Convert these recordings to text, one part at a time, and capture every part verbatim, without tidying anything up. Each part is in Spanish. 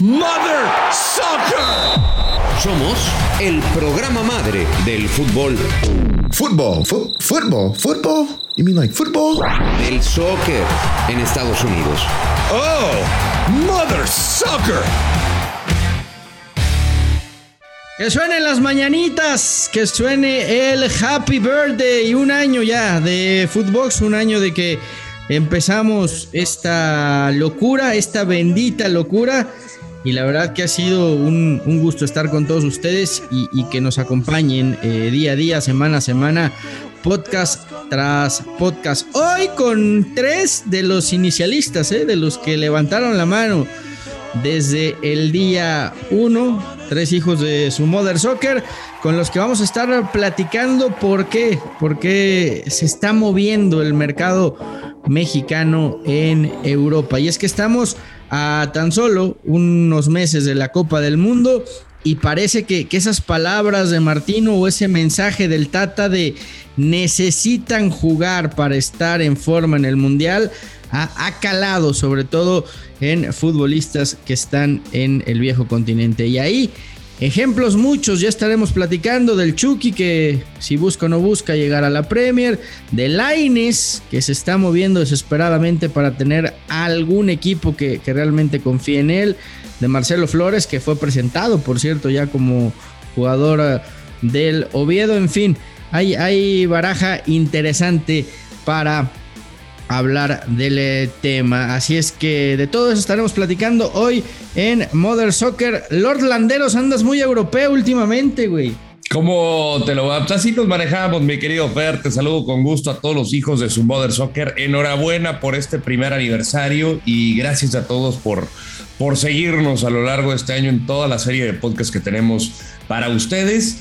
Mother Soccer. Somos el programa madre del fútbol. Fútbol, fu- fútbol, fútbol. You mean like football? Del soccer en Estados Unidos. Oh, Mother Soccer. Que suenen las mañanitas, que suene el Happy Birthday. Un año ya de Footbox, un año de que empezamos esta locura, esta bendita locura. Y la verdad que ha sido un, un gusto estar con todos ustedes y, y que nos acompañen eh, día a día, semana a semana, podcast tras podcast. Hoy con tres de los inicialistas, eh, de los que levantaron la mano desde el día uno, tres hijos de su Mother Soccer, con los que vamos a estar platicando por qué, por qué se está moviendo el mercado mexicano en Europa. Y es que estamos a tan solo unos meses de la Copa del Mundo y parece que, que esas palabras de Martino o ese mensaje del Tata de necesitan jugar para estar en forma en el Mundial ha, ha calado sobre todo en futbolistas que están en el viejo continente. Y ahí ejemplos muchos, ya estaremos platicando del Chucky que si busca o no busca llegar a la Premier, de Lainez que se está moviendo desesperadamente para tener algún equipo que, que realmente confíe en él, de Marcelo Flores que fue presentado por cierto ya como jugador del Oviedo. En fin, hay, hay baraja interesante para hablar del tema, así es que de todo eso estaremos platicando hoy en Mother Soccer. Lord Landeros, andas muy europeo últimamente, güey. ¿Cómo te lo va? Así nos manejamos, mi querido Fer. Te saludo con gusto a todos los hijos de su Mother Soccer. Enhorabuena por este primer aniversario y gracias a todos por, por seguirnos a lo largo de este año en toda la serie de podcasts que tenemos para ustedes.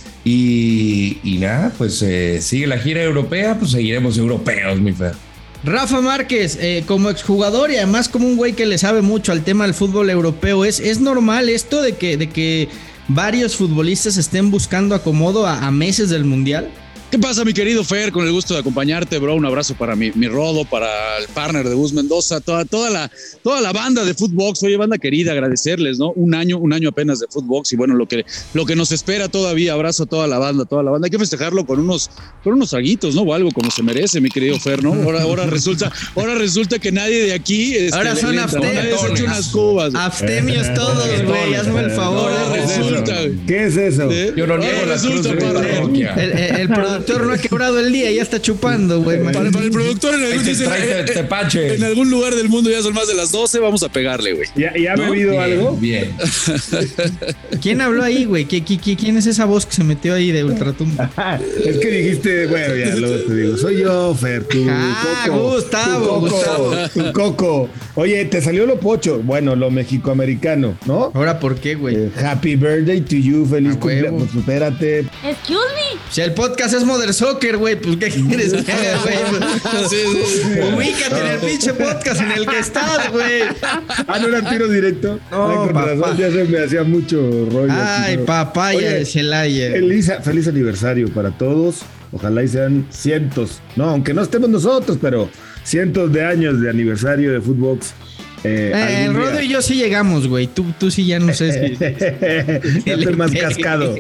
Y, y nada, pues eh, sigue la gira europea, pues seguiremos europeos, mi Fer. Rafa Márquez, eh, como exjugador y además como un güey que le sabe mucho al tema del fútbol europeo, ¿es, es normal esto de que, de que varios futbolistas estén buscando acomodo a, a meses del Mundial? ¿Qué pasa, mi querido Fer? Con el gusto de acompañarte, bro. Un abrazo para mi, mi Rodo, para el partner de Gus Mendoza, toda, toda, la, toda la banda de Footbox. Oye, banda querida, agradecerles, ¿no? Un año, un año apenas de Footbox y bueno, lo que, lo que nos espera todavía. Abrazo a toda la banda, toda la banda. Hay que festejarlo con unos, con unos traguitos, ¿no? O algo como se merece, mi querido Fer, ¿no? Ahora, ahora resulta, ahora resulta que nadie de aquí. Este, ahora son aftemios. Nadie se echa unas cubas. Aftemios todos, güey. Hazme el favor. Ahora resulta, ¿Qué es eso? ¿eh? Yo no niego la cruz de mi parroquia. El, el, el productor no ha quebrado el día, ya está chupando, güey. Para, para el productor en algún, dice, Trae te, tepache. en algún lugar del mundo ya son más de las doce, vamos a pegarle, güey. ¿Ya, ya ha ¿No? bebido Bien, algo? Bien. ¿Quién habló ahí, güey? ¿Qui- qui- qui- ¿Quién es esa voz que se metió ahí de Ultratumba? Es que dijiste, bueno, ya luego te digo, soy yo, Fer, tu Ah, coco. Gustavo, tu coco, Gustavo. Tu coco. Oye, te salió lo pocho, bueno, lo mexicoamericano, ¿no? ¿Ahora por qué, güey? Eh, happy birthday to you, feliz A cumpleaños. huevo. Pues espérate. Excuse me. Si el podcast es Mother Soccer, güey, pues ¿qué quieres que haga, güey? Sí, sí, sí. Ubícate en el pinche podcast en el que estás, güey. Ah, no era tiro directo. No, Ay, con papá. razón, ya se me hacía mucho rollo. Ay, aquí, ¿no? papaya Oye, de Celaya. Feliz, feliz aniversario para todos. Ojalá y sean cientos. No, aunque no estemos nosotros, pero cientos de años de aniversario de Footbox. Eh, Eh, el Rodo y yo sí llegamos, güey. Tú, tú sí ya no sé si... ya estoy más cascado.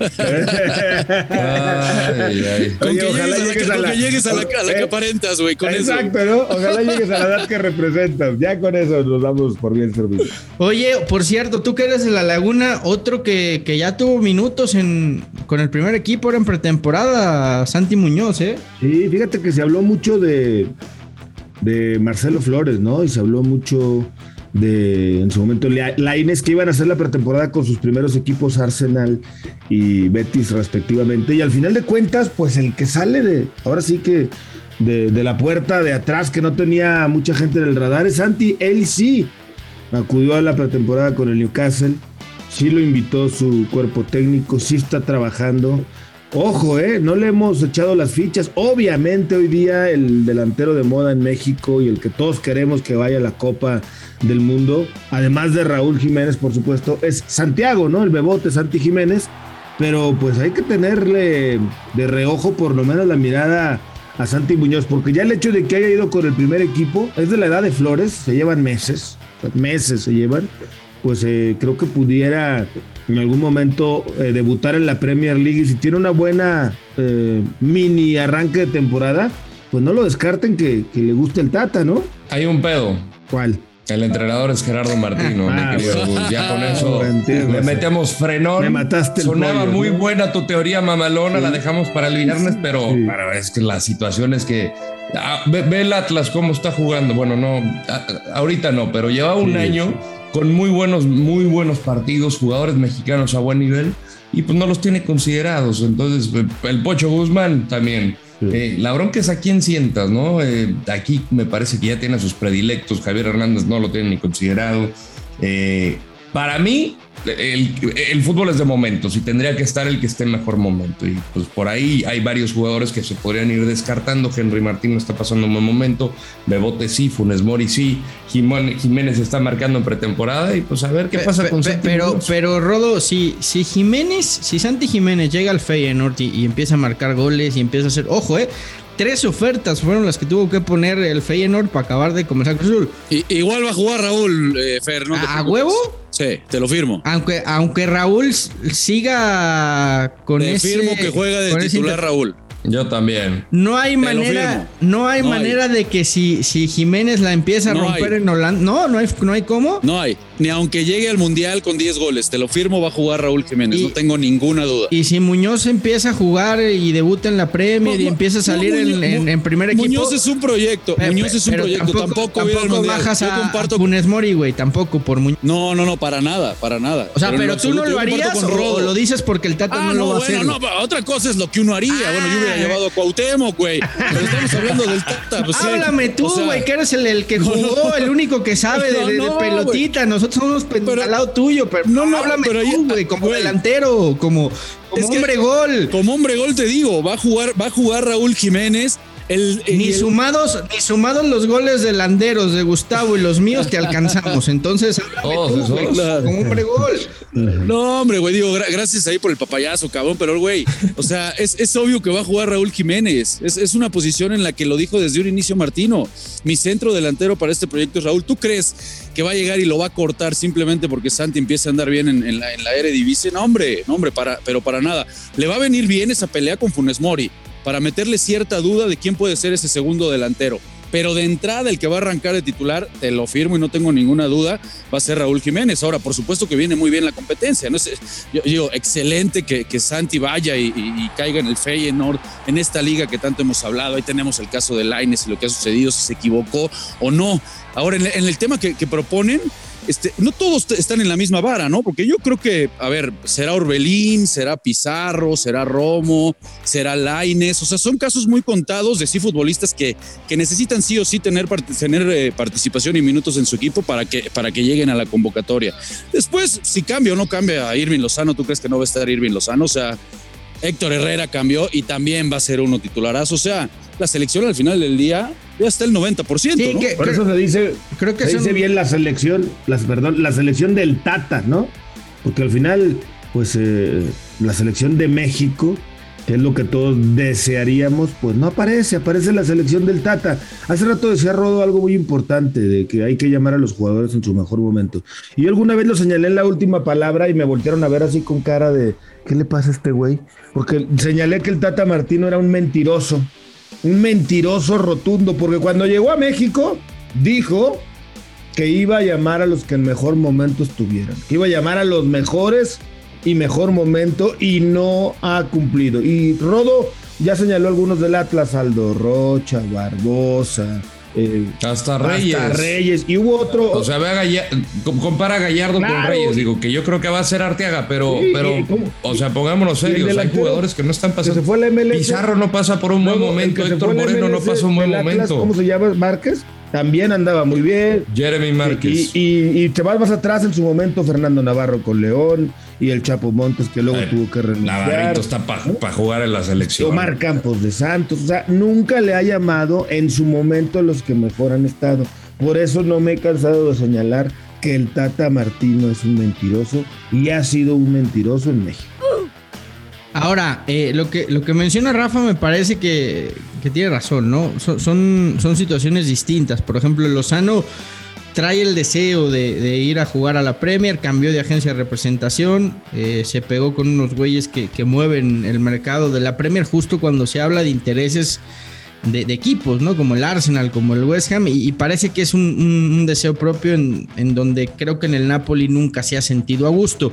Ay, ay. Con, Oye, que, ojalá llegues a la, llegues con a la- que llegues a la, a la Eh, que aparentas, güey, con eso. Exacto, ¿no? Ojalá llegues a la edad que representas. Ya con eso nos damos por bien servidos. Oye, por cierto, tú que eres de La Laguna, otro que, que ya tuvo minutos en, con el primer equipo, era en pretemporada, Santi Muñoz, ¿eh? Sí, fíjate que se habló mucho de, de Marcelo Flores, ¿no? Y se habló mucho de, en su momento, Lainez, que iban a hacer la pretemporada con sus primeros equipos, Arsenal y Betis respectivamente. Y al final de cuentas, pues el que sale de, ahora sí que de, de la puerta de atrás, que no tenía mucha gente en el radar, es Santi. Él sí acudió a la pretemporada con el Newcastle, sí lo invitó su cuerpo técnico, sí está trabajando. Ojo, eh, no le hemos echado las fichas. Obviamente hoy día el delantero de moda en México y el que todos queremos que vaya a la Copa del Mundo, además de Raúl Jiménez, por supuesto, es Santiago, ¿no? El bebote Santi Jiménez. Pero pues hay que tenerle de reojo por lo menos la mirada a Santi Muñoz, porque ya el hecho de que haya ido con el primer equipo es de la edad de Flores, se llevan meses, meses se llevan. pues eh, creo que pudiera en algún momento eh, debutar en la Premier League, y si tiene una buena eh, mini arranque de temporada, pues no lo descarten que, que le guste el Tata, ¿no? Hay un pedo. ¿Cuál? El entrenador es Gerardo Martino, Ah, mi querido Gus. Ya con eso le metemos frenón. Me mataste el Sonaba pollo, muy ¿no? buena tu teoría mamalona, Sí. la dejamos para el viernes, pero, Sí. pero es que la situación es que ah, ve, ve el Atlas cómo está jugando. Bueno, no, a, ahorita no, pero lleva un Sí, año sí. con muy buenos, muy buenos partidos, jugadores mexicanos a buen nivel, y pues no los tiene considerados. Entonces, el Pocho Guzmán también. Sí. Eh, la bronca es a quién sientas, ¿no? Eh, aquí me parece que ya tiene a sus predilectos. Javier Hernández no lo tiene ni considerado. Eh, para mí, el, el fútbol es de momentos y tendría que estar el que esté en mejor momento. Y pues por ahí hay varios jugadores que se podrían ir descartando. Henry Martín no está pasando un buen momento. Bebote sí, Funes Mori sí. Jimón, Jiménez está marcando en pretemporada y pues a ver qué pasa Pe- con pe- Santi pero, Muñoz. pero Rodo, si, si Jiménez, si Santi Jiménez llega al Feyenoord y, y empieza a marcar goles y empieza a hacer, ojo, eh, tres ofertas fueron las que tuvo que poner el Feyenoord para acabar de comenzar Cruz Azul. Y, igual va a jugar Raúl, eh, Fer, ¿no? te ¿A, a preocupes. huevo? Sí, te lo firmo. Aunque, aunque Raúl s- siga con Te ese. firmo que juega de con ese titular inter- Raúl. Yo también. No hay Te lo manera, firmo. no hay No manera de que si, si Jiménez la empieza a No romper hay. en Holanda. No, no hay, no hay cómo. No hay. Ni aunque llegue al Mundial con diez goles, te lo firmo, va a jugar Raúl Jiménez. Y- no tengo ninguna duda. Y si Muñoz empieza a jugar y debuta en la Premier y No, no, empieza a salir no, en, Muñoz- en- en primer equipo. Muñoz es un proyecto. Pe- Muñoz es un pero proyecto. Tampoco, va a ir al tampoco Mundial. bajas Yo a, comparto. a Funes Mori, güey. Tampoco por Muñoz. No, no, no, para nada, para nada. O sea, pero, en tú absoluto, no lo yo comparto harías con o, Rodo. o lo dices porque el Tata Ah, no lo va a bueno, hacer. no, otra cosa es lo que uno haría. Bueno, yo hubiera Ah. llevado a Cuauhtémoc, güey. Pero estamos hablando del Tata. Pues, sí. Háblame tú, O sea, güey, que eres el, el que no, jugó, no. el único que sabe de, de- de No, no, pelotita. Nosotros somos pen- Pero- al lado tuyo, pero No, no, háblame pero tú, ya- güey, como güey. delantero, como, como Es que- hombre gol. Como hombre gol te digo, va a jugar, va a jugar Raúl Jiménez. El, Ni el- sumados, ni sumados los goles de Landeros, de Gustavo y los míos te alcanzamos. Entonces, háblame Todos tú, güey, esos. como hombre gol. No, hombre, güey, digo, gra- gracias ahí por el papayazo, cabrón, pero güey, o sea, es, es obvio que va a jugar Raúl Jiménez. Es, es una posición en la que lo dijo desde un inicio Martino. Mi centro delantero para este proyecto es Raúl. ¿Tú crees que va a llegar y lo va a cortar simplemente porque Santi empieza a andar bien en, en la, en la Eredivisie? No, hombre, no, hombre, para, pero para nada. Le va a venir bien esa pelea con Funes Mori para meterle cierta duda de quién puede ser ese segundo delantero. Pero de entrada, el que va a arrancar de titular, te lo firmo y no tengo ninguna duda, va a ser Raúl Jiménez. Ahora, por supuesto que viene muy bien la competencia, ¿no? Es- yo digo, excelente que, que Santi vaya y, y- y caiga en el Feyenoord, en esta liga que tanto hemos hablado. Ahí tenemos el caso de Lainez y lo que ha sucedido, si se equivocó o no. Ahora, en, en el tema que, que proponen, este, no todos t- están en la misma vara, ¿no? Porque yo creo que, a ver, será Orbelín, será Pizarro, será Romo, será Lainez, o sea, son casos muy contados de sí futbolistas que, que necesitan sí o sí tener, part- tener eh, participación y minutos en su equipo para que, para que lleguen a la convocatoria. Después, si cambia o no cambia a Irving Lozano, ¿tú crees que no va a estar Irving Lozano? O sea, Héctor Herrera cambió y también va a ser uno titularazo, o sea, la selección al final del día ya está el noventa por ciento, Sí, ¿no? que- Por eso se dice, Creo que se son- dice bien la selección, las, perdón, la selección del Tata, ¿no? Porque al final, pues eh, la selección de México, que es lo que todos desearíamos, pues no aparece, aparece la selección del Tata. Hace rato decía Rodo algo muy importante, de que hay que llamar a los jugadores en su mejor momento. Y yo alguna vez lo señalé en la última palabra y me voltearon a ver así con cara de, ¿qué le pasa a este güey? Porque señalé que el Tata Martino era un mentiroso. Un mentiroso rotundo, porque cuando llegó a México, dijo que iba a llamar a los que en mejor momento estuvieran, que iba a llamar a los mejores y mejor momento, y no ha cumplido. Y Rodo ya señaló algunos del Atlas, Aldo Rocha, Barbosa, eh, Hasta Reyes. hasta Reyes, y hubo otro. O sea, ve a Gallar- com- compara a Gallardo con Claro. Reyes. Digo que yo creo que va a ser Arteaga, pero, Sí, pero ¿y cómo? o sea, pongámonos ¿Y el serios. Hay delantero jugadores que no están que pasando. se fue a la M L S. Pizarro no pasa por un buen Luego, el momento. que se Héctor fue a la Moreno M L no S pasó un buen del Atlas, momento. ¿cómo se llama? Márquez. También andaba muy bien. Jeremy Márquez. Y, y, y te vas más atrás en su momento, Fernando Navarro con León y el Chapo Montes, que luego Ay, tuvo que renunciar. Navarrito está para jugar en la selección. Omar Campos de Santos. O sea, nunca le ha llamado en su momento a los que mejor han estado. Por eso no me he cansado de señalar que el Tata Martino es un mentiroso y ha sido un mentiroso en México. Ahora, eh, lo, que, lo que menciona Rafa me parece que, que tiene razón, ¿no? Son, son, son situaciones distintas. Por ejemplo, Lozano trae el deseo de, de ir a jugar a la Premier, cambió de agencia de representación, eh, se pegó con unos güeyes que, que mueven el mercado de la Premier justo cuando se habla de intereses de, de equipos, ¿no? Como el Arsenal, como el West Ham, y, y parece que es un, un, un deseo propio en, en donde creo que en el Napoli nunca se ha sentido a gusto.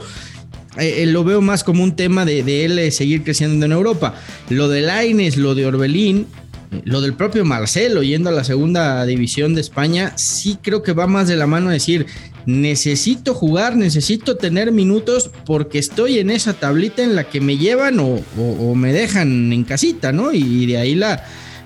Eh, lo veo más como un tema de, de él seguir creciendo en Europa. Lo de Lainez, lo de Orbelín, lo del propio Marcelo yendo a la segunda división de España, sí creo que va más de la mano a decir, necesito jugar, necesito tener minutos porque estoy en esa tablita en la que me llevan o, o, o me dejan en casita, ¿no? Y de ahí la,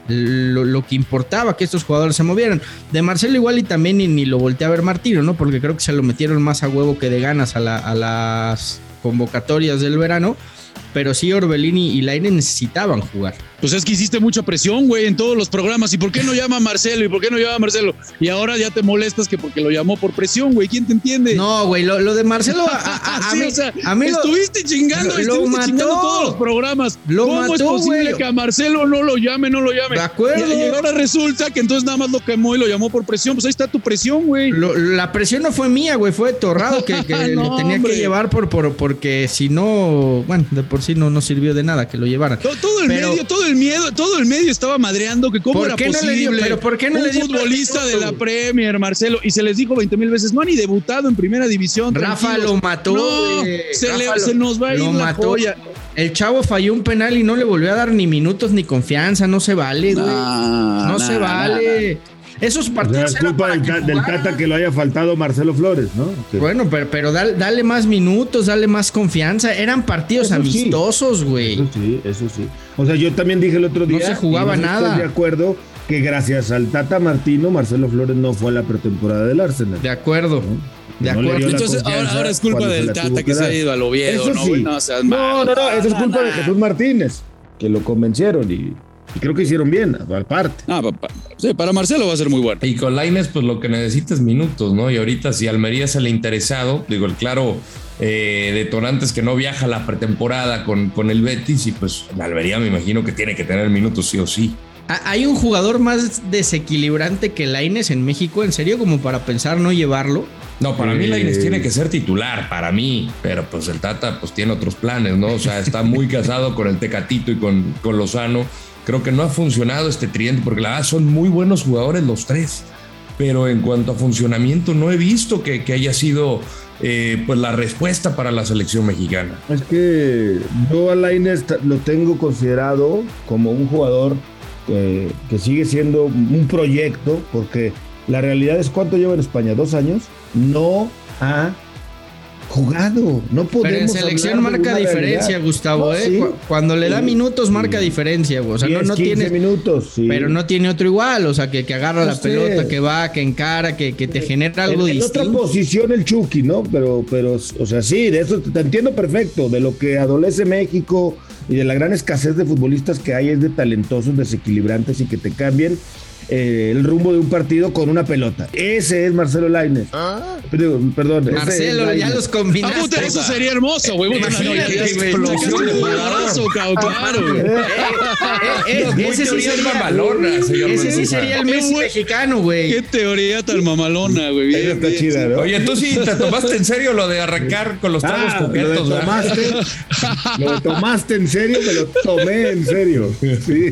lo, lo que importaba que estos jugadores se movieran. De Marcelo igual y también ni, ni lo volteé a ver Martino, ¿no? Porque creo que se lo metieron más a huevo que de ganas a, la, a las convocatorias del verano. Pero sí, Orbelín y Lainez necesitaban jugar. Pues es que hiciste mucha presión, güey, en todos los programas. ¿Y por qué no llama a Marcelo? ¿Y por qué no llama a Marcelo? Y ahora ya te molestas que porque lo llamó por presión, güey. ¿Quién te entiende? No, güey, lo, lo de Marcelo... A, a, a sí, mí, o sea, a mí estuviste lo, chingando, lo, estuviste lo mató, chingando todos los programas. Lo ¿Cómo mató, es posible güey? que a Marcelo no lo llame, no lo llame? De acuerdo. Y, y ahora resulta que entonces nada más lo quemó y lo llamó por presión. Pues ahí está tu presión, güey. Lo, la presión no fue mía, güey, fue de Torrado que, que no, lo tenía hombre. que llevar por, por, porque si no, bueno, de por sí no, no sirvió de nada que lo llevaran. Todo, todo el Pero, medio, todo el miedo, todo el medio estaba madreando que cómo ¿por era qué no posible. le dio- pero por qué no un le dio futbolista minutos? de la Premier, Marcelo, y se les dijo veinte mil veces, no ha ni debutado en primera división. Rafa tranquilos. lo mató. No, güey. se, Rafa le- lo- se nos va a ir lo la mató. joya. El chavo falló un penal y no le volvió a dar ni minutos ni confianza, no se vale, güey. Nah, no nah, se vale. Esos O sea, partidos es eran culpa para del, que ta- del jugaran. Tata que lo haya faltado Marcelo Flores, ¿no? Que- Bueno, pero, pero dale, dale más minutos, dale más confianza. Eran partidos Eso sí. amistosos, güey. Eso sí, eso sí. O sea, yo también dije el otro No día. se jugaba y no nada. Estoy de acuerdo que gracias al Tata Martino, Marcelo Flores no fue a la pretemporada del Arsenal. De acuerdo. De No le acuerdo. dio la Entonces, ahora, confianza ahora es culpa cuando se del la Tata tuvo que que se ha dar. ido al Oviedo, Eso ¿no, sí. güey? No seas No, malo. no, no, eso es culpa de Nah. Jesús Martínez, que lo convencieron y, y creo que hicieron bien, aparte. Ah, pa- pa- sí, para Marcelo va a ser muy bueno. Y con Lainez, pues lo que necesita es minutos, ¿no? Y ahorita si Almería es el interesado, digo, el claro eh, detonante es que no viaja a la pretemporada con, con el Betis y pues la Almería me imagino que tiene que tener minutos sí o sí. ¿Hay un jugador más desequilibrante que Lainez en México? ¿En serio? Como para pensar no llevarlo. No, para mí Eh. Lainez tiene que ser titular, para mí, pero pues el Tata pues tiene otros planes, ¿no? O sea, está muy casado con el Tecatito y con, con Lozano. Creo que no ha funcionado este tridente porque la verdad son muy buenos jugadores los tres, pero en cuanto a funcionamiento no he visto que, que haya sido eh, pues la respuesta para la selección mexicana. Es que yo a Lainez ta- lo tengo considerado como un jugador que, que sigue siendo un proyecto, porque la realidad es cuánto lleva en España, dos años, no ha jugado, no podemos. Pero en selección hablar de marca una diferencia, realidad. Gustavo, No, ¿eh? sí. Cu- Cuando le da Sí. minutos marca Sí. diferencia, güey. O sea, no, diez, no quince tiene. minutos, sí. Pero no tiene otro igual, o sea, que, que agarra No la sé. pelota, que va, que encara, que, que te genera algo en, en otra distinto. posición el Chucky, ¿no? Pero, pero, o sea, sí, de eso te entiendo perfecto, de lo que adolece México y de la gran escasez de futbolistas que hay es de talentosos, desequilibrantes y que te cambien eh, el rumbo de un partido con una pelota. Ese es Marcelo Lainez. Perdón, perdón. ese es Marcelo, ya Lainez. los Ah, combinaste. puta, eso sería hermoso, güey. Puta, Imagínate, no, ya- ya- güey. explosión de jugadorazo, cabrón, claro, güey. Eh, eh, Muy ese sí teorías sería, mamalonas, señor ese sí Mendoza. sería el Qué Messi buen- mexicano, güey. Qué teoría tan mamalona, güey. Esa Bien, está bien, chida, sí. ¿no? Oye, tú sí te tomaste en serio lo de arrancar con los tragos Ah, lo de coquetos, ¿verdad? tomaste, lo de tomaste en serio, me lo tomé en serio. Sí.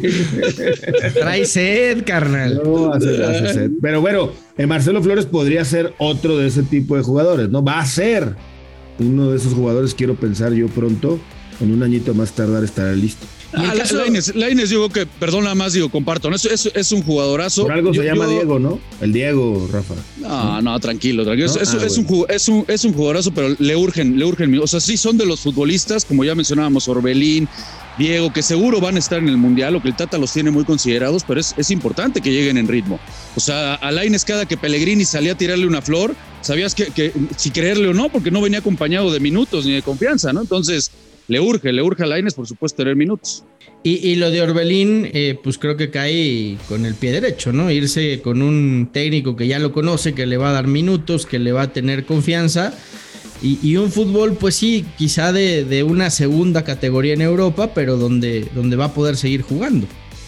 Trae sed, carnal. No, hace- hace sed. Pero bueno, eh, Marcelo Flores podría ser otro de ese tipo de jugadores, ¿no? Va a ser uno de esos jugadores, quiero pensar yo pronto, en un añito más tardar estará listo. Y el Ah, caso- Lainez, Lainez, yo creo que, perdón, nada más digo, comparto, ¿no? Es, es, es un jugadorazo. Por algo Yo- se llama yo- Diego, ¿no? El Diego, Rafa. No, no, tranquilo, tranquilo. ¿No? Es, es- Ah, es un, bueno. ju- es, un, es un jugadorazo, pero le urgen, le urgen. O sea, sí son de los futbolistas, como ya mencionábamos, Orbelín, Diego, que seguro van a estar en el Mundial, o que el Tata los tiene muy considerados, pero es, es importante que lleguen en ritmo. O sea, a Lainez, cada que Pellegrini salía a tirarle una flor, sabías que, que si creerle o no, porque no venía acompañado de minutos ni de confianza, ¿no? Entonces, le urge, le urge a Lainez, por supuesto, tener minutos. Y, y lo de Orbelín, eh, pues creo que cae con el pie derecho, ¿no? Irse con un técnico que ya lo conoce, que le va a dar minutos, que le va a tener confianza. Y, y un fútbol, pues sí, quizá de, de una segunda categoría en Europa, pero donde, donde va a poder seguir jugando.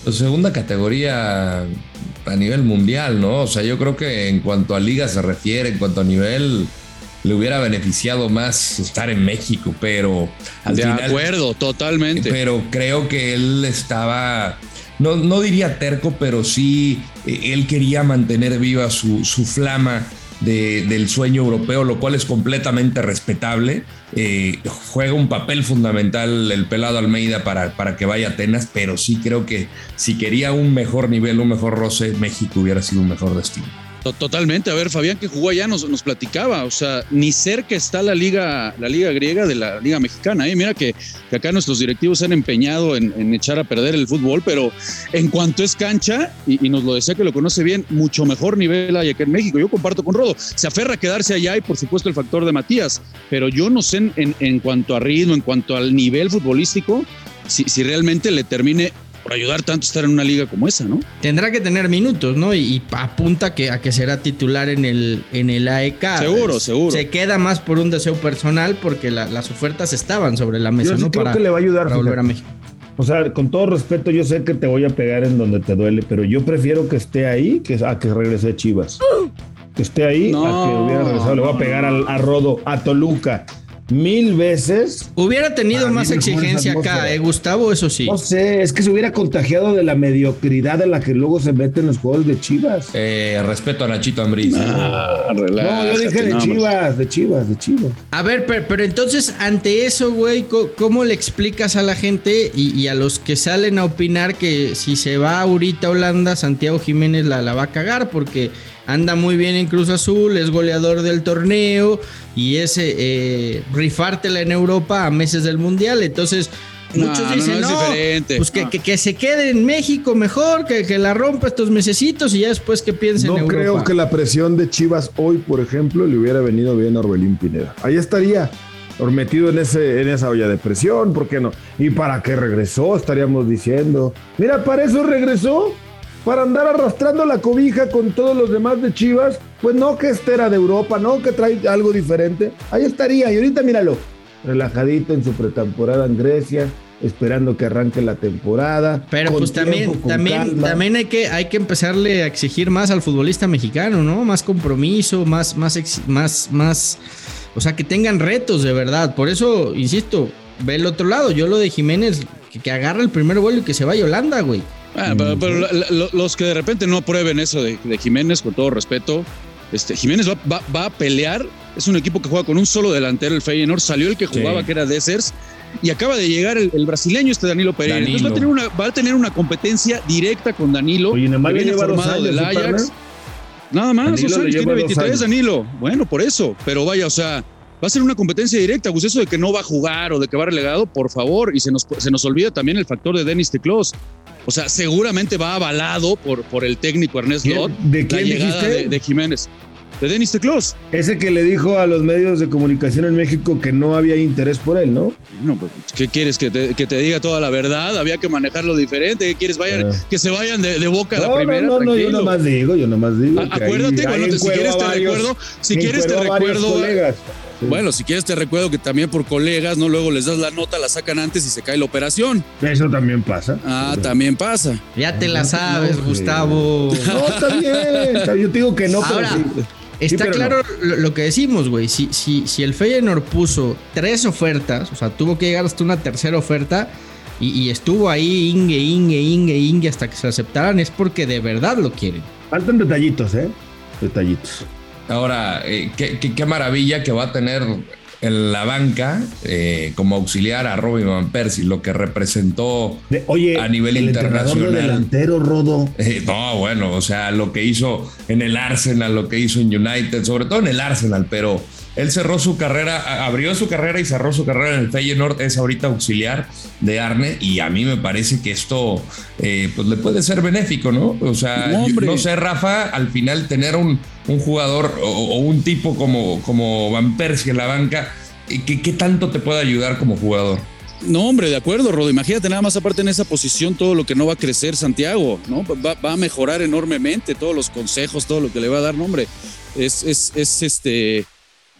Segunda categoría a nivel mundial, ¿no? O sea, yo creo que en cuanto a liga se refiere, en cuanto a nivel, le hubiera beneficiado más estar en México, pero al de final, acuerdo, totalmente. Pero creo que él estaba, no, no diría terco, pero sí, él quería mantener viva su, su flama de, del sueño europeo, lo cual es completamente respetable. Eh, juega un papel fundamental el pelado Almeida para, para que vaya a Atenas, pero sí creo que si quería un mejor nivel, un mejor roce, México hubiera sido un mejor destino. Totalmente. A ver, Fabián, que jugó allá, nos, nos platicaba, o sea, ni cerca está la liga, la liga griega de la liga mexicana. ¿eh? Mira que, que acá nuestros directivos se han empeñado en, en echar a perder el fútbol, pero en cuanto es cancha, y, y nos lo decía que lo conoce bien, mucho mejor nivel hay acá en México. Yo comparto con Rodo, se aferra a quedarse allá y por supuesto el factor de Matías, pero yo no sé en, en, en cuanto a ritmo, en cuanto al nivel futbolístico, si, si realmente le termine por ayudar tanto a estar en una liga como esa, ¿no? Tendrá que tener minutos, ¿no? Y, y apunta que, a que será titular en el, en el A E K. Seguro, seguro. Se queda más por un deseo personal porque la, las ofertas estaban sobre la mesa, yo sí ¿no? creo Para, que le va a ayudar para volver a México. O sea, con todo respeto, yo sé que te voy a pegar en donde te duele, pero yo prefiero que esté ahí que a que regrese a Chivas. Que esté ahí no, a que hubiera regresado. Le voy a pegar a, a Rodo, a Toluca. Mil veces. Hubiera tenido más exigencia acá, ¿eh, Gustavo? Eso sí. No sé, es que se hubiera contagiado de la mediocridad en la que luego se meten los juegos de Chivas. Eh, respeto a Nachito Ambriz. Ah, no, yo dije de no, Chivas, de Chivas, de Chivas. A ver, pero, pero entonces, ante eso, güey, ¿cómo le explicas a la gente y, y a los que salen a opinar que si se va ahorita a Holanda, Santiago Jiménez la, la va a cagar? Porque anda muy bien en Cruz Azul, es goleador del torneo y es eh, rifártela en Europa a meses del Mundial. Entonces, muchos no, dicen, no, no, es diferente. pues que, no. que, que se quede en México mejor, que, que la rompa estos mesecitos y ya después que piense no en Europa. No creo que la presión de Chivas hoy, por ejemplo, le hubiera venido bien a Orbelín Pineda. Ahí estaría metido en, ese, en esa olla de presión, ¿por qué no? ¿Y para qué regresó? Estaríamos diciendo. Mira, para eso regresó. Para andar arrastrando la cobija con todos los demás de Chivas, pues no que este era de Europa, no que trae algo diferente. Ahí estaría, y ahorita míralo, relajadito en su pretemporada en Grecia, esperando que arranque la temporada. Pero pues tiempo, también, también, también hay que, hay que empezarle a exigir más al futbolista mexicano, ¿no? Más compromiso, más, más, más, más, o sea, que tengan retos de verdad. Por eso, insisto, ve el otro lado. Yo lo de Jiménez, que, que agarre el primer vuelo y que se vaya a Holanda, güey. Ah, pero, pero la, la, los que de repente no aprueben eso de, de Jiménez, con todo respeto, este, Jiménez va, va, va a pelear. Es un equipo que juega con un solo delantero, el Feyenoord. Salió el que jugaba, sí, que era Dessers, y acaba de llegar el, el brasileño, este Danilo Pereira. Danilo. Entonces va a, tener una, va a tener una competencia directa con Danilo. Oye, nada más que viene formado del Ajax. Nada más, Danilo, o sea, tiene veintitrés, Danilo. Bueno, por eso. Pero vaya, o sea, va a ser una competencia directa. Pues eso de que no va a jugar o de que va relegado, por favor. Y se nos, se nos olvida también el factor de Denis Teclós. O sea, seguramente va avalado por, por el técnico Ernest Lot. ¿De quién la llegada dijiste? De, de Jiménez. De Denis Teclós. Ese que le dijo a los medios de comunicación en México que no había interés por él, ¿no? No, pues, ¿qué quieres? ¿Que te, que te diga toda la verdad? Había que manejarlo diferente. ¿Qué quieres? Vayan, uh. Que se vayan de, de boca no, a la primera. No, no, tranquilo. no, yo nomás digo, yo nomás digo. A, acuérdate, ahí, bueno, ahí te, si quieres te varios, recuerdo. Si quieres te recuerdo. Sí. Bueno, si quieres te recuerdo que también por colegas, ¿no? Luego les das la nota, la sacan antes y se cae la operación. Eso también pasa. Ah, pero... también pasa. Ya te la sabes, no, Gustavo. No, está bien. Yo te digo que no, Ahora, pero sí. Está sí, claro no. lo, lo que decimos, güey. Si, si, si el Feyenoord puso tres ofertas, o sea, tuvo que llegar hasta una tercera oferta y, y estuvo ahí ingue, ingue, ingue, ingue hasta que se aceptaran, es porque de verdad lo quieren. Faltan detallitos, ¿eh? Detallitos. Ahora, eh, qué, qué, qué maravilla que va a tener en la banca eh, como auxiliar a Robin Van Persie, lo que representó de, oye, a nivel el internacional. De delantero, Rodo. Eh, no, bueno, o sea, lo que hizo en el Arsenal, lo que hizo en United, sobre todo en el Arsenal, pero él cerró su carrera, abrió su carrera y cerró su carrera en el Feyenoord, es ahorita auxiliar de Arne, y a mí me parece que esto eh, pues le puede ser benéfico, ¿no? O sea, no, yo, no sé, Rafa, al final tener un, un jugador o, o un tipo como, como Van Persie en la banca, ¿qué, qué tanto te puede ayudar como jugador? No, hombre, de acuerdo, Rodo. Imagínate nada más aparte en esa posición todo lo que no va a crecer Santiago, ¿no? Va, va a mejorar enormemente todos los consejos, todo lo que le va a dar, no, hombre. Es, es, es este...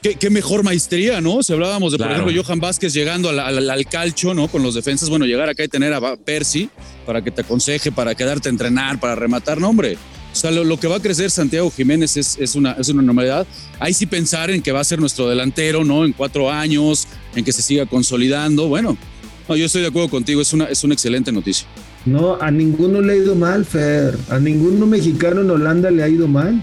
qué, qué mejor maestría, ¿no? Si hablábamos de, Claro. por ejemplo, Johan Vázquez llegando al, al, al calcho, ¿no? Con los defensas, bueno, llegar acá y tener a Percy para que te aconseje, para quedarte a entrenar, para rematar, no, hombre. O sea, lo, lo que va a crecer Santiago Jiménez es, es, una, es una normalidad. Ahí sí pensar en que va a ser nuestro delantero, ¿no? En cuatro años, en que se siga consolidando. Bueno, no, yo estoy de acuerdo contigo, es una, es una excelente noticia. No, a ninguno le ha ido mal, Fer. A ninguno mexicano en Holanda le ha ido mal.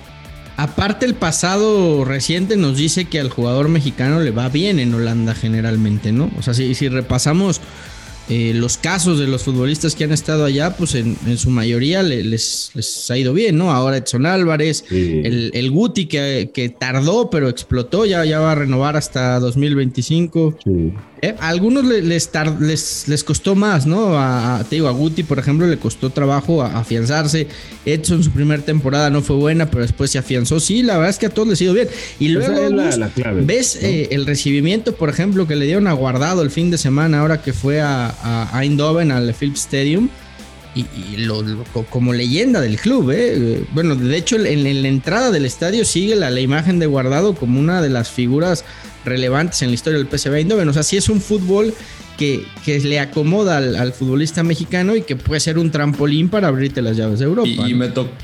Aparte, el pasado reciente nos dice que al jugador mexicano le va bien en Holanda generalmente, ¿no? O sea, si, si repasamos eh, los casos de los futbolistas que han estado allá, pues en, en su mayoría le, les, les ha ido bien, ¿no? Ahora Edson Álvarez, Sí. el, el Guti que, que tardó pero explotó, ya, ya va a renovar hasta dos mil veinticinco. Sí. Eh, a algunos les, les, tar- les, les costó más, ¿no? A, a- te digo, a Guti, por ejemplo, le costó trabajo a- afianzarse. Edson, su primera temporada no fue buena, pero después se afianzó. Sí, la verdad es que a todos les ha ido bien. Y Esa luego, es la- Gus, la clave, ves ¿no? eh, el recibimiento, por ejemplo, que le dieron a Guardado el fin de semana, ahora que fue a, a Eindhoven, al Philips Stadium. Y, y lo, lo- como leyenda del club, ¿eh? Bueno, de hecho, en, en la entrada del estadio sigue la, la imagen de Guardado como una de las figuras relevantes en la historia del P S V Eindhoven. O sea, sí es un fútbol que, que le acomoda al, al futbolista mexicano y que puede ser un trampolín para abrirte las llaves de Europa. Y, y ¿no? me tocó.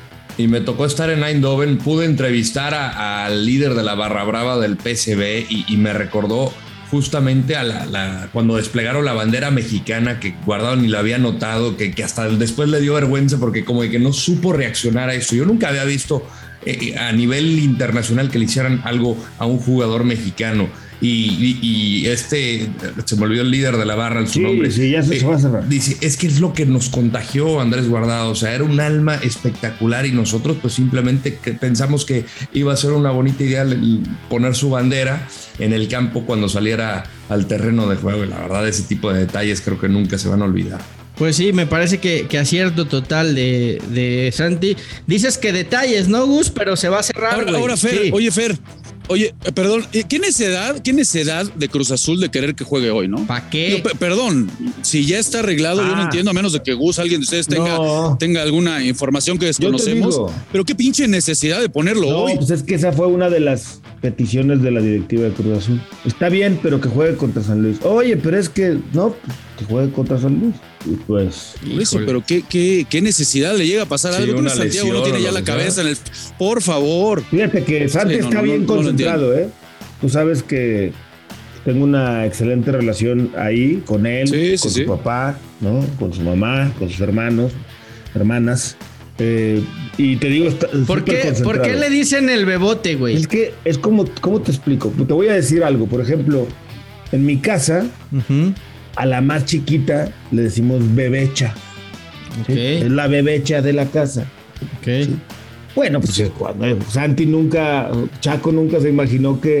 Y me tocó estar en Eindhoven, pude entrevistar a- al líder de la barra brava del P S V y, y me recordó justamente a la, la- cuando desplegaron la bandera mexicana, que Guardado ni la había notado, que, que hasta después le dio vergüenza porque como que no supo reaccionar a eso. Yo nunca había visto eh, a nivel internacional que le hicieran algo a un jugador mexicano. Y, y- y este, se me olvidó el líder de la barra, su Sí, nombre. sí, ya se, Eh, se va a cerrar. Dice, es que es lo que nos contagió Andrés Guardado, o sea, era un alma espectacular y nosotros pues simplemente que pensamos que iba a ser una bonita idea el poner su bandera en el campo cuando saliera al terreno de juego, y la verdad ese tipo de detalles creo que nunca se van a olvidar. Pues sí, me parece que, que acierto total de, de Santi. Dices que detalles, ¿no, Gus? Pero se va a cerrar. Ahora, güey. ahora, Fer, Sí. oye, Fer, oye, eh, perdón, eh, ¿qué necesidad, qué necesidad de Cruz Azul de querer que juegue hoy, no? ¿Pa' qué? Digo, pe- perdón, si ya está arreglado, yo no Ah. entiendo, a menos de que Gus, alguien de ustedes tenga, No. tenga alguna información que desconocemos. digo. Pero qué pinche necesidad de ponerlo No, hoy. pues es que esa fue una de las peticiones de la directiva de Cruz Azul. Está bien, pero que juegue contra San Luis. Oye, pero es que no, pues, que juegue contra San Luis. Y pues, Por eso, Híjole. pero qué, qué, qué necesidad le llega a pasar Sí, algo. ¿Tú una crees Santiago no lesión tiene o ya lo la que cabeza sea. en el. Por favor. fíjate que Santi Sí, no, está no, bien no, no lo concentrado, ¿eh? Tú sabes que tengo una excelente relación ahí con él, Sí, sí, con sí. su papá, ¿no? Con su mamá, con sus hermanos, hermanas. Eh, y te digo, está ¿Por súper qué, ¿Por concentrado. qué le dicen el bebote, güey? Es que es como, ¿cómo te explico? Te voy a decir algo. Por ejemplo, en mi casa, Ujú, a la más chiquita le decimos bebecha. ¿sí? ok, Es la bebecha de la casa. ok. Bueno, pues eh, cuando eh, Santi nunca, Chaco nunca se imaginó que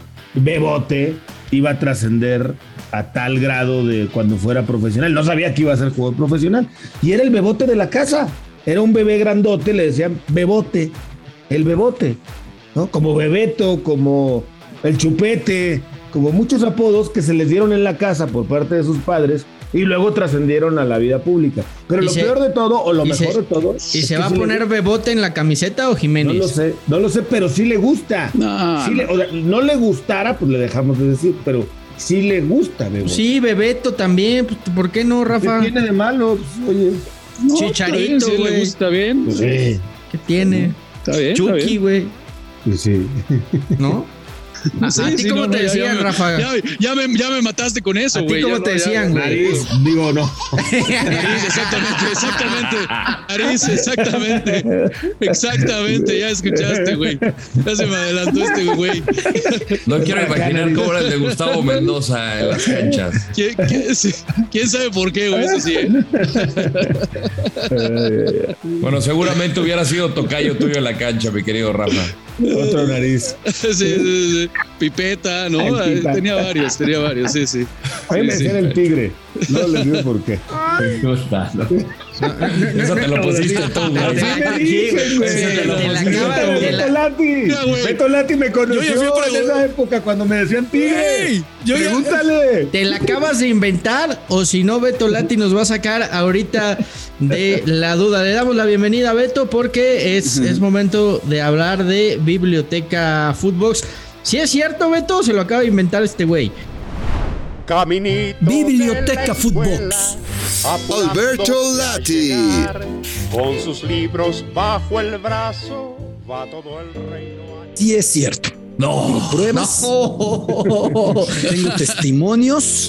Bebote iba a trascender a tal grado de cuando fuera profesional. No sabía que iba a ser jugador profesional. Y era el Bebote de la casa. Era un bebé grandote, le decían Bebote. El Bebote, ¿no? Como Bebeto, como el Chupete, como muchos apodos que se les dieron en la casa por parte de sus padres y luego trascendieron a la vida pública. Pero Y lo se- peor de todo, o lo y mejor se- de todo... ¿Y es se que va a sí le- poner bebote en la camiseta o Jiménez? No lo sé, no lo sé, pero sí le gusta. No, Sí le- o sea, no le gustara, pues le dejamos de decir, pero sí le gusta, Bebo. Sí, Bebeto también. pues, ¿Por qué no, ¿Qué Rafa? tiene de malo? Pues, oye, no, Chicharito, está bien, si güey. le gusta bien. pues sí, ¿Qué tiene? Está bien. está Chucky, bien. güey. pues sí. ¿No? ¿A, Sí, a ti sí, cómo no, te no, ya- decían, ya me- Rafa? Ya, ya me, ya me mataste con eso, ¿A ti güey. cómo ya te no, ya- decían, güey? Nariz, digo no. Nariz, exactamente, exactamente. Nariz, exactamente. Exactamente, ya escuchaste, güey. Ya se me adelantó este güey. No quiero imaginar cómo era el de Gustavo Mendoza en las canchas. ¿Quién, quién- sí, quién sabe por qué, güey? Eso sí, ¿eh? Bueno, seguramente hubiera sido tocayo tuyo en la cancha, mi querido Rafa. Otro nariz. Sí, sí, sí. Pipeta, ¿no? El Pipa. Tenía varios, tenía varios, sí, sí. A mí me Sí, sí. decían el tigre. No les digo por qué. Eso te lo pusiste tú, güey. Así me dicen, güey. Ese te lo Te la pusiste acaba- tú. te la- Beto Lati. Mira, güey. Beto Lati me conoció Yo ya fui a en preguntar- esa época cuando me decían tigre. Güey, yo ya- Pregúntale. ¿Te la acabas de inventar o si no, Beto Lati nos va a sacar ahorita de la duda? Le damos la bienvenida a Beto porque es, es momento de hablar de Biblioteca Footbox. ¿Sí es cierto, Beto, o se lo acaba de inventar este güey? Caminito Biblioteca Footbox. Alberto Lati. Con sus libros bajo el brazo, va todo el reino. Sí es cierto. No, Tengo pruebas. No. Tengo testimonios.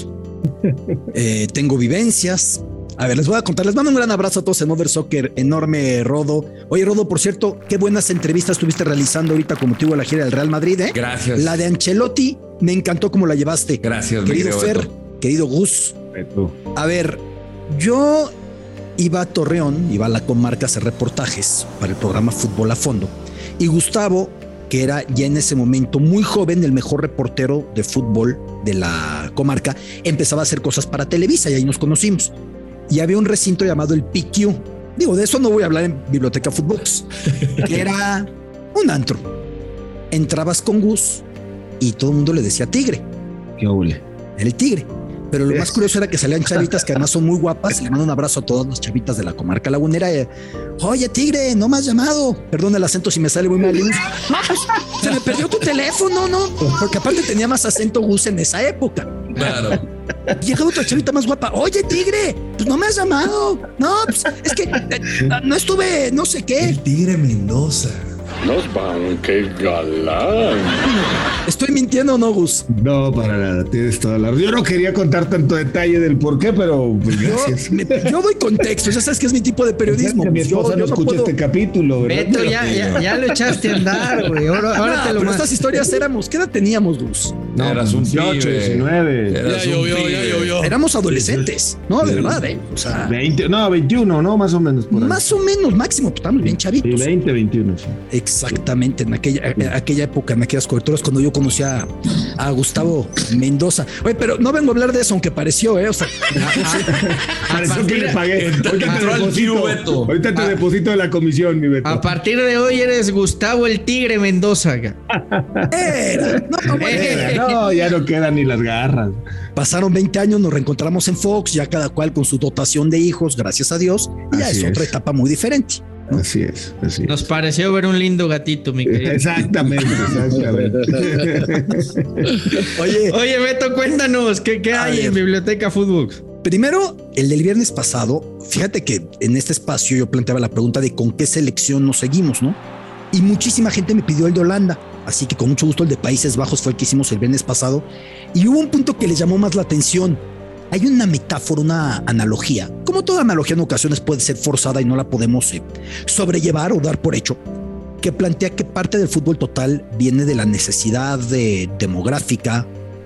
eh, tengo vivencias. A ver, les voy a contar. Les mando un gran abrazo a todos en Mother Soccer. Enorme, Rodo. Oye, Rodo, por cierto, qué buenas entrevistas estuviste realizando ahorita con motivo de la gira del Real Madrid, ¿eh? Gracias. La de Ancelotti, me encantó cómo la llevaste. Gracias, mi querido querido Fer, Beto. querido Gus. Beto. A ver, yo iba a Torreón, iba a la comarca a hacer reportajes para el programa Fútbol a Fondo. Y Gustavo, que era ya en ese momento muy joven, el mejor reportero de fútbol de la comarca, empezaba a hacer cosas para Televisa y ahí nos conocimos. Y había un recinto llamado el P Q. Digo, de eso no voy a hablar en Biblioteca Footbox, que era un antro. Entrabas con Gus y todo el mundo le decía Tigre. Qué ole. Era el Tigre. Pero lo más curioso era que salían chavitas que además son muy guapas. Le mando un abrazo a todas las chavitas de la comarca lagunera. Oye, Tigre, no me has llamado. Perdón el acento si me sale muy mal. No, pues, se me perdió tu teléfono, ¿no? Porque aparte tenía más acento Gus en esa época. Claro. Llegaba otra chavita más guapa. Oye, Tigre, pues no me has llamado. No, pues es que eh, no estuve, no sé qué. El Tigre Mendoza. Nos van, qué galán. ¿Estoy mintiendo o no, Gus? No, para nada, tienes toda la razón. Yo no quería contar tanto detalle del por qué, pero pues gracias. Yo, me, yo doy contexto, ya sabes que es mi tipo de periodismo. Mi esposa yo, no yo escucha puedo... este capítulo, ¿verdad? Beto, ya, ya, ya lo echaste a andar, güey. Ahora, ahora No, te lo pero más. estas historias éramos, ¿qué edad teníamos, Gus? No, Eras un dieciocho, pibe. diecinueve. Eras Ya un llovió, pibe. ya llovió. Éramos adolescentes, no, de verdad, ¿eh? O sea, veinte, no, veintiuno, ¿no? Más o menos. Por ahí. más o menos, máximo, pues estamos bien Sí, chavitos. veinte, veintiuno, sí. Exactamente, en aquella, en aquella época, en aquellas coberturas, cuando yo conocí a, a Gustavo Mendoza. Oye, pero no vengo a hablar de eso, aunque pareció, ¿eh? O sea, Pareció que le pagué. Ahorita te entró al deposito, tío Beto. ahorita te Ah. deposito de la comisión, mi Beto. A partir de hoy eres Gustavo el Tigre Mendoza. güey. era, no, no, bueno, Eh. No, ya no quedan ni las garras. pasaron veinte años, nos reencontramos en Fox, ya cada cual con su dotación de hijos, gracias a Dios, y ya Así es otra es. etapa muy diferente. Así es, así es. Nos pareció ver un lindo gatito, mi querido. Exactamente, exactamente. Oye, Oye, Beto, cuéntanos, ¿qué, qué A hay ver. en Biblioteca Fútbol? primero, el del viernes pasado, fíjate que en este espacio yo planteaba la pregunta de con qué selección nos seguimos, ¿no? Y muchísima gente me pidió el de Holanda, así que con mucho gusto el de Países Bajos fue el que hicimos el viernes pasado. Y hubo un punto que les llamó más la atención. Hay una metáfora, una analogía. Como toda analogía en ocasiones puede ser forzada y no la podemos eh, sobrellevar o dar por hecho, que plantea que parte del fútbol total viene de la necesidad de, demográfica,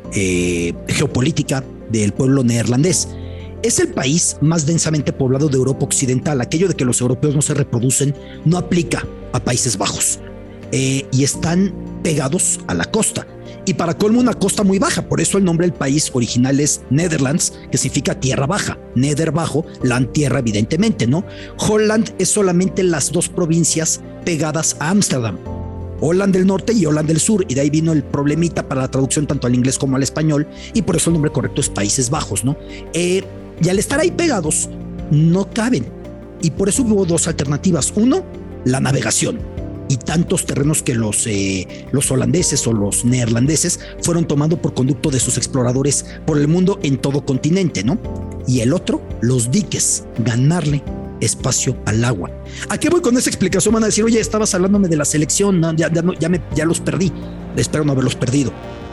eh, geopolítica del pueblo neerlandés. Es el país más densamente poblado de Europa Occidental. Aquello de que los europeos no se reproducen no aplica a Países Bajos. Eh, y están pegados a la costa. Y para colmo una costa muy baja, por eso el nombre del país original es Netherlands, que significa tierra baja, Nether bajo, land tierra evidentemente, ¿no? Holland es solamente las dos provincias pegadas a Ámsterdam, Holland del norte y Holland del sur, y de ahí vino el problemita para la traducción tanto al inglés como al español, y por eso el nombre correcto es Países Bajos, ¿no? Eh, y al estar ahí pegados, no caben, y por eso hubo dos alternativas. Uno, la navegación. Y tantos terrenos que los, eh, los holandeses o los neerlandeses fueron tomando por conducto de sus exploradores por el mundo en todo continente, ¿no? Y el otro, los diques, ganarle espacio al agua. ¿A qué voy con esa explicación? Van a decir, oye, estabas hablándome de la selección, no, ya, ya, no, ya, me, ya los perdí. Espero no haberlos perdido.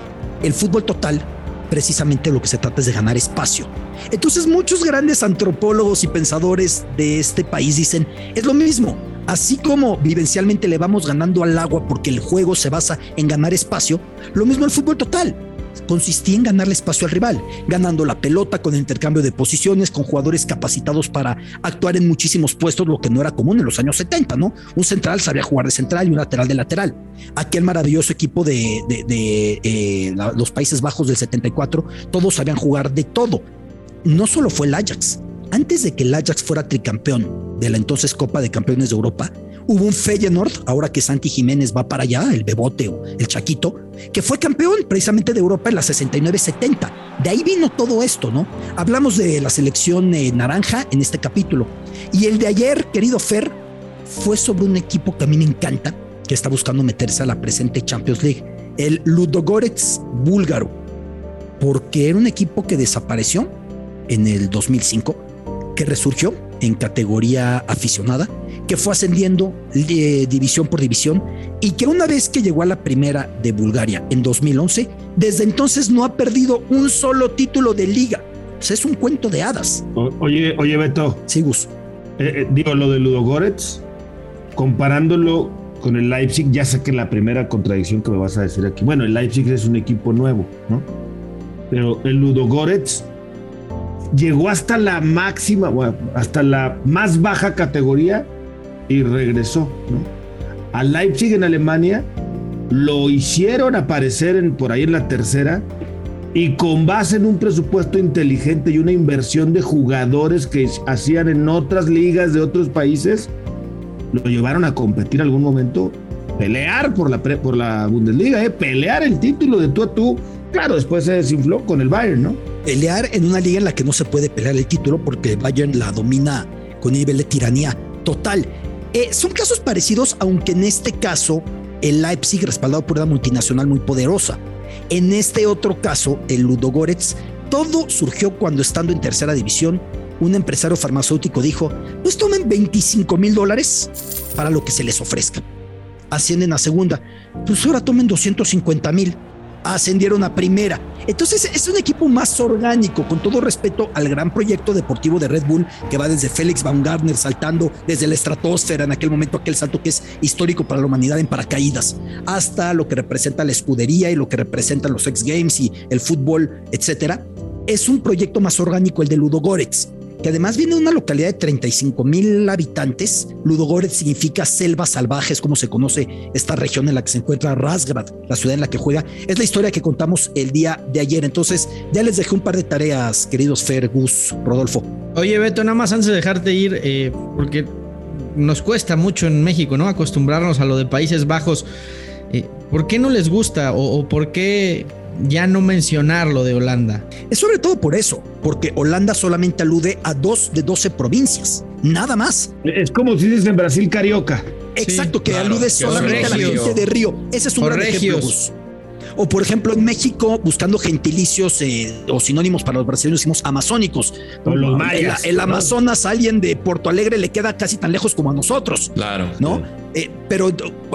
El fútbol total, precisamente lo que se trata es de ganar espacio. Entonces muchos grandes antropólogos y pensadores de este país dicen, es lo mismo. Así como vivencialmente le vamos ganando al agua porque el juego se basa en ganar espacio, lo mismo el fútbol total. Consistía en ganarle espacio al rival, ganando la pelota con el intercambio de posiciones, con jugadores capacitados para actuar en muchísimos puestos, lo que no era común en los años setenta, ¿no? Un central sabía jugar de central y un lateral de lateral. Aquel maravilloso equipo de, de, de eh, la, los Países Bajos del setenta y cuatro, todos sabían jugar de todo. No solo fue el Ajax. Antes de que el Ajax fuera tricampeón de la entonces Copa de Campeones de Europa, hubo un Feyenoord, ahora que Santi Jiménez va para allá, el Bebote o el Chaquito, que fue campeón precisamente de Europa en la sesenta y nueve setenta. De ahí vino todo esto, ¿no? Hablamos de la selección eh, naranja en este capítulo. Y el de ayer, querido Fer, fue sobre un equipo que a mí me encanta, que está buscando meterse a la presente Champions League. el Ludogorets búlgaro, porque era un equipo que desapareció en el dos mil cinco, que resurgió en categoría aficionada, que fue ascendiendo de división por división y que una vez que llegó a la primera de Bulgaria en dos mil once, desde entonces no ha perdido un solo título de liga. Pues es un cuento de hadas. O, oye, oye, Beto. Sí, Gus. Eh, eh, digo, lo de Ludogorets, comparándolo con el Leipzig, ya sé que la primera contradicción que me vas a decir aquí, bueno, el Leipzig es un equipo nuevo, ¿no? Pero el Ludogorets llegó hasta la máxima, bueno, hasta la más baja categoría y regresó, ¿no? A Leipzig en Alemania lo hicieron aparecer en, por ahí en la tercera, y con base en un presupuesto inteligente y una inversión de jugadores que hacían en otras ligas de otros países, lo llevaron a competir en algún momento, pelear por la, por la Bundesliga, ¿eh? Pelear el título de tú a tú. Claro, después se desinfló con el Bayern, ¿no? Pelear en una liga en la que no se puede pelear el título porque el Bayern la domina con un nivel de tiranía total. Eh, son casos parecidos, aunque en este caso el Leipzig respaldado por una multinacional muy poderosa. En este otro caso, el Ludogorets, todo surgió cuando, estando en tercera división, un empresario farmacéutico dijo: pues tomen veinticinco mil dólares para lo que se les ofrezca. Ascienden a segunda, pues ahora tomen doscientos cincuenta mil. Ascendieron a primera. Entonces es un equipo más orgánico, con todo respeto al gran proyecto deportivo de Red Bull, que va desde Felix Baumgartner saltando desde la estratosfera, en aquel momento aquel salto que es histórico para la humanidad en paracaídas, hasta lo que representa la escudería y lo que representan los X Games y el fútbol, etcétera. Es un proyecto más orgánico el de Ludogorets, que además viene de una localidad de treinta y cinco mil habitantes. Ludogorets significa selvas salvajes, como se conoce esta región en la que se encuentra Razgrad, la ciudad en la que juega. Es la historia que contamos el día de ayer. Entonces, ya les dejé un par de tareas, queridos Fer, Gus, Rodolfo. Oye, Beto, nada más antes de dejarte ir, eh, porque nos cuesta mucho en México, ¿no? Acostumbrarnos a lo de Países Bajos. Eh, ¿Por qué no les gusta o, o por qué ya no mencionar lo de Holanda? Es sobre todo por eso, porque Holanda solamente alude a dos de doce provincias, nada más. Es como si dices en Brasil carioca. Exacto, sí, que claro, alude que solamente a la gente de Río. Ese es un gran ejemplo, Gus. O por ejemplo en México, buscando gentilicios eh, o sinónimos para los brasileños, decimos amazónicos. O los mayas. El, el Amazonas, a alguien de Porto Alegre le queda casi tan lejos como a nosotros. Claro. ¿No? Sí. Eh, pero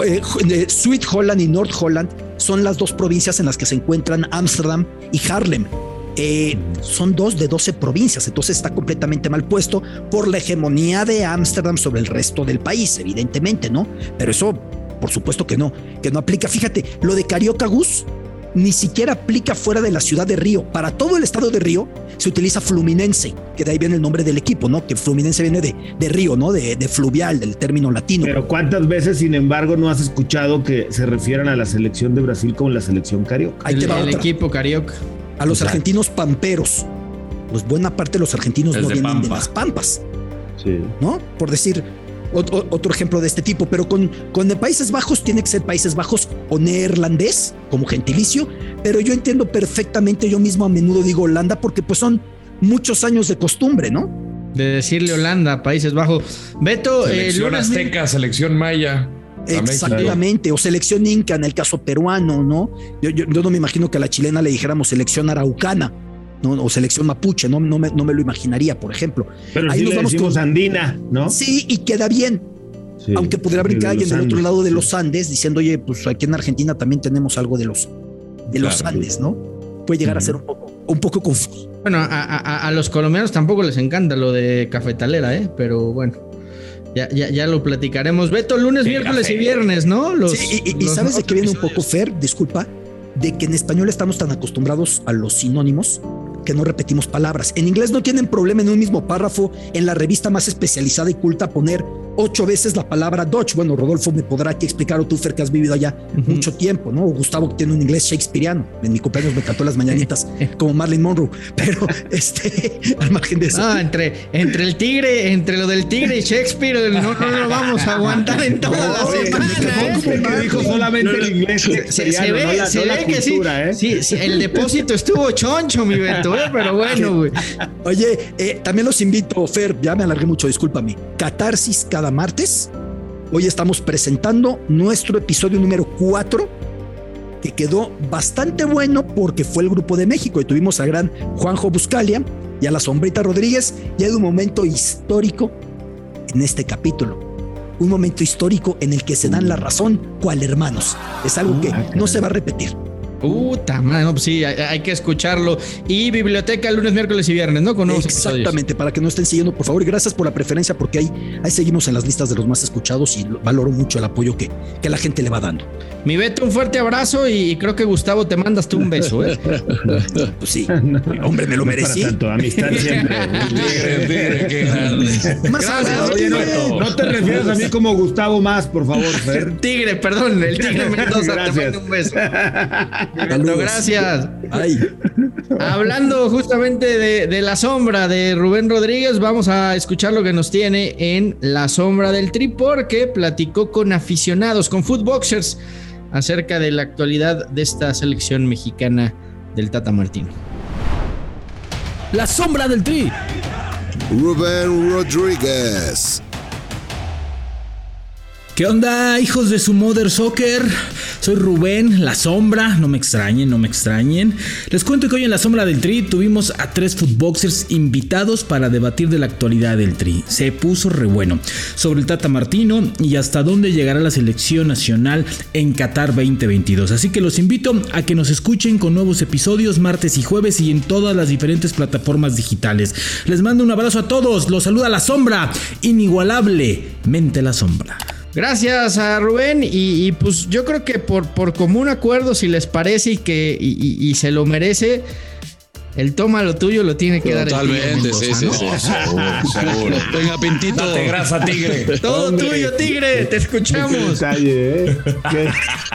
eh, Sweet Holland y North Holland son las dos provincias en las que se encuentran Ámsterdam y Haarlem. Eh, son dos de doce provincias, entonces está completamente mal puesto por la hegemonía de Ámsterdam sobre el resto del país, evidentemente, ¿no? Pero eso, por supuesto que no, que no aplica. Fíjate, lo de Carioca, Gus, ni siquiera aplica fuera de la ciudad de Río. Para todo el estado de Río se utiliza Fluminense, que de ahí viene el nombre del equipo, ¿no? Que Fluminense viene de, de Río, ¿no? De, de fluvial, del término latino. Pero ¿cuántas veces, sin embargo, no has escuchado que se refieran a la selección de Brasil como la selección carioca? Ahí te va el, el equipo carioca. A los argentinos pamperos. Pues buena parte de los argentinos es no de vienen Pampa. de las pampas. Sí. ¿No? Por decir otro, otro ejemplo de este tipo, pero con, con de Países Bajos tiene que ser Países Bajos o neerlandés como gentilicio, pero yo entiendo perfectamente, yo mismo a menudo digo Holanda porque pues son muchos años de costumbre, ¿no? De decirle Holanda, Países Bajos. Beto, selección eh, azteca, de... selección maya. Exactamente, o selección inca en el caso peruano, ¿no? Yo, yo, yo no me imagino que a la chilena le dijéramos selección araucana, ¿no? O selección mapuche, no, no, me, no me lo imaginaría, por ejemplo. Pero ahí sí nos le vamos decimos con andina, ¿no? Sí, y queda bien. Sí, aunque podría brincar alguien del otro lado de los Andes diciendo, oye, pues aquí en Argentina también tenemos algo de los, de los claro, Andes, ¿no? Puede llegar uh-huh. a ser un poco, un poco confuso. Bueno, a, a, a los colombianos tampoco les encanta lo de cafetalera, ¿eh? Pero bueno. Ya, ya, ya lo platicaremos. Beto, lunes, sí, miércoles café. y viernes, ¿no? Los, sí, y, y, y ¿sabes de qué viene un poco, Fer? Disculpa, de que en español estamos tan acostumbrados a los sinónimos que no repetimos palabras. En inglés no tienen problema en un mismo párrafo, en la revista más especializada y culta, poner ocho veces la palabra Dutch. Bueno, Rodolfo me podrá aquí explicar, o tú, Fer, que has vivido allá uh-huh. mucho tiempo, ¿no? O Gustavo, que tiene un inglés shakespeariano. En mi cumpleaños me cantó las mañanitas como Marilyn Monroe. Pero, este, al margen de eso. Ah, entre, entre el tigre, entre lo del tigre y Shakespeare, no, no lo vamos a aguantar en toda no, la semana. Que ¿eh? dijo solamente no, no, el inglés se, se ve, no la, se no ve que cultura, sí, ¿eh? sí, sí. El depósito estuvo choncho, mi Beto, ¿eh? Pero bueno, güey. Oye, eh, también los invito, Fer, ya me alargué mucho, discúlpame. Catarsis cada martes. Hoy estamos presentando nuestro episodio número cuatro, que quedó bastante bueno porque fue el Grupo de México y tuvimos a gran Juanjo Buscalia y a la Sombrita Rodríguez, y hay un momento histórico en este capítulo. Un momento histórico en el que se dan la razón cual hermanos. Es algo que no se va a repetir. Puta madre, no, pues sí, hay, hay que escucharlo. Y biblioteca lunes, miércoles y viernes, ¿no? Con nuevos Exactamente, episodios. Para que nos estén siguiendo, por favor, y gracias por la preferencia, porque ahí, ahí seguimos en las listas de los más escuchados y valoro mucho el apoyo que, que la gente le va dando. Mi Beto, un fuerte abrazo y creo que Gustavo te mandas tú un beso, ¿eh? Pues sí, hombre, me lo merecí. Para tanto, amistad siempre. Tigre, tigre, qué grande. Más abrazo, Oye, no, no te refieres a mí como Gustavo más, por favor, Fer. Tigre, perdón, el Tigre Mendoza, Gracias. te mando un beso. Beto, gracias. Ay. Hablando justamente de, de La Sombra de Rubén Rodríguez, vamos a escuchar lo que nos tiene en La Sombra del Tri, porque platicó con aficionados, con footboxers, acerca de la actualidad de esta selección mexicana del Tata Martino. La Sombra del Tri. Rubén Rodríguez. ¿Qué onda, hijos de su Mother Soccer? Soy Rubén, La Sombra, no me extrañen, no me extrañen. Les cuento que hoy en La Sombra del Tri tuvimos a tres footboxers invitados para debatir de la actualidad del Tri. Se puso re bueno sobre el Tata Martino y hasta dónde llegará la selección nacional en Qatar veinte veintidós. Así que los invito a que nos escuchen con nuevos episodios martes y jueves y en todas las diferentes plataformas digitales. Les mando un abrazo a todos, los saluda La Sombra, inigualablemente La Sombra. Gracias a Rubén y, y pues yo creo que por, por común acuerdo, si les parece y que y, y, y se lo merece, el toma lo tuyo lo tiene que Totalmente, dar el Tigre sí, Mendoza, sí, ¿no? sí, seguro, seguro. Venga, Pintito. Date grasa, Tigre. Todo Hombre. Tuyo, Tigre, te escuchamos. Qué detalle, ¿eh? Qué...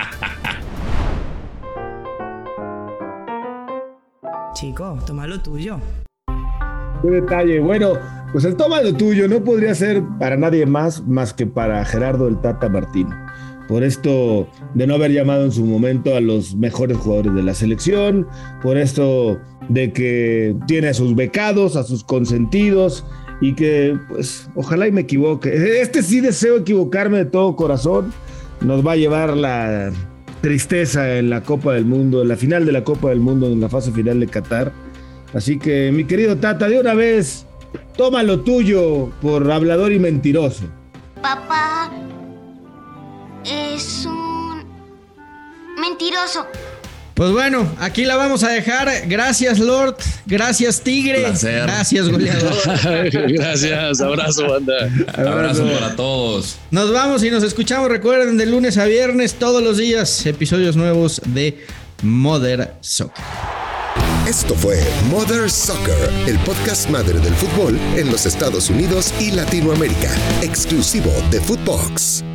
Chico, toma lo tuyo. Qué detalle. Bueno, pues el toma lo tuyo no podría ser para nadie más más que para Gerardo el Tata Martino. Por esto de no haber llamado en su momento a los mejores jugadores de la selección, por esto de que tiene a sus becados, a sus consentidos y que, pues, ojalá y me equivoque. Este sí deseo equivocarme de todo corazón. Nos va a llevar la tristeza en la Copa del Mundo, en la final de la Copa del Mundo, en la fase final de Qatar. Así que, mi querido Tata, de una vez, toma lo tuyo por hablador y mentiroso. Papá es un mentiroso. Pues bueno, aquí la vamos a dejar. Gracias, Lord. Gracias, Tigre. Placer. Gracias, goleador. Gracias, abrazo, banda. Abrazo para todos. Nos vamos y nos escuchamos. Recuerden, de lunes a viernes, todos los días, episodios nuevos de Mother Soccer. Esto fue Mother Soccer, el podcast madre del fútbol en los Estados Unidos y Latinoamérica, exclusivo de Footbox.